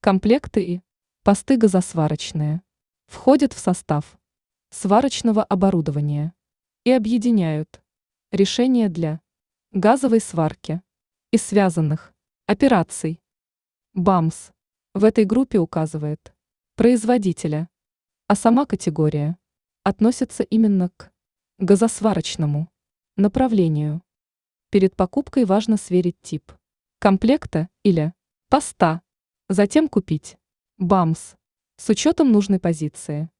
Комплекты и посты газосварочные входят в состав сварочного оборудования и объединяют решения для газовой сварки и связанных операций. БАМС в этой группе указывает производителя, а сама категория относится именно к газосварочному направлению. Перед покупкой важно сверить тип комплекта или поста, затем купить БАМС с учетом нужной позиции.